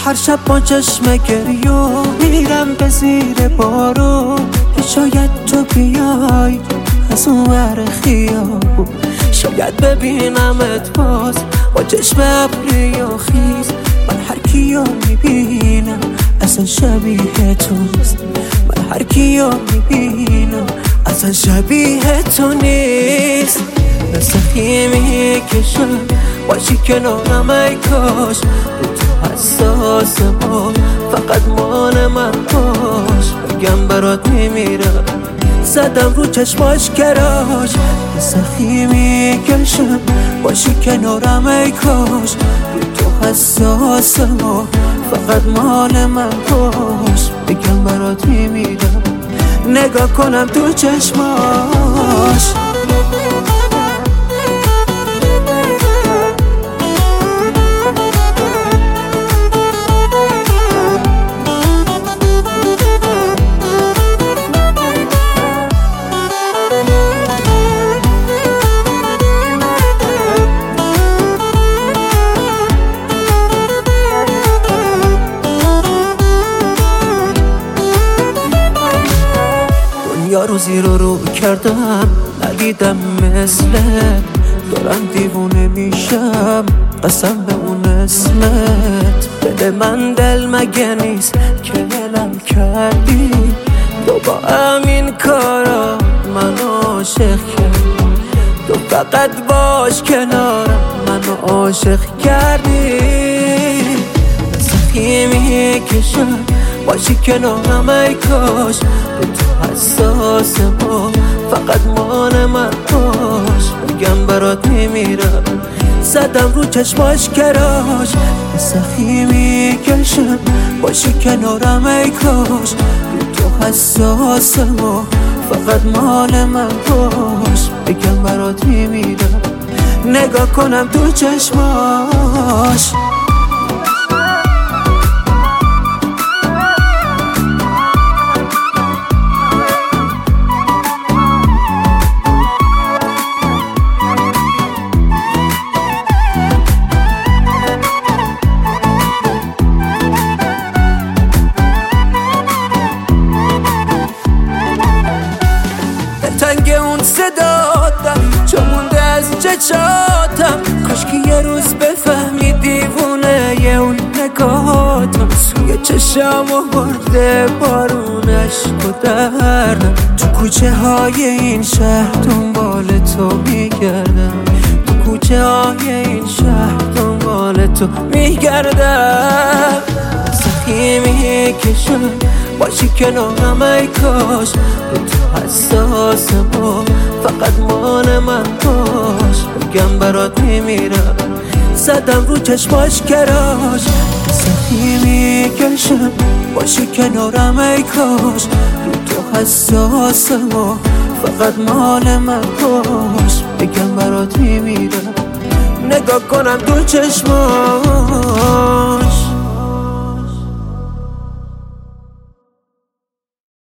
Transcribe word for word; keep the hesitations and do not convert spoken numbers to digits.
هر شب با چشم گریو میرم به زیر بارو که شاید تو بیای از اون ور خیابون، شاید ببینمت باز با چشم ابری و خیز. من هر کیو میبینم اصلا شبیه توست، من هر کیو میبینم اصلا شبیه تو نیست. مثل خیمی کشم باشی کنارم ای کاش، رو تو حساسم فقط مال من باش. بگم برات میمیرم زدم رو چشماش کراش. مثل خیمی کشم باشی کنارم ای کاش، رو تو حساسم فقط مال من باش. بگم برات میمیرم نگاه کنم تو چشماش. یا روزی رو رو کردم ندیدم مثلت، دارم دیوونه میشم قسم به اون اسمت. بده من دل مگه نیست که دلم کردی، تو با همین کارا منو عاشق کردی. تو فقط باش کنارم منو عاشق کردی. مثل خیمی کشم باشی کنارم ای کاش، به تو حساسم فقط مال من باش. بگم برات میمیرم زدم رو چشماش کراش. مثل خیمی کشم باشی کنارم ای کاش، به تو حساسم فقط مال من باش. بگم برات میمیرم نگاه کنم تو چشماش. تنگ اون صداتم چون مونده از چشاتم، کاش که یه روز بفهمی دیوونه یه اون نگاتم. سوی چشم و برده بارونش و دردم، تو کوچه های این شهر دنبال تو میگردم، تو کوچه های این شهر دنبال تو میگردم. سخیمی کشم باشی کنارم ای کاش، به تو حساسم فقط مال من باش. بگم برات میمیرم زدم رو چشماش کراش. سخیمی کشم باشی کنارم ای کاش، رو تو حساسم فقط مال من باش. بگم برات میمیرم نگاه کنم تو چشماش.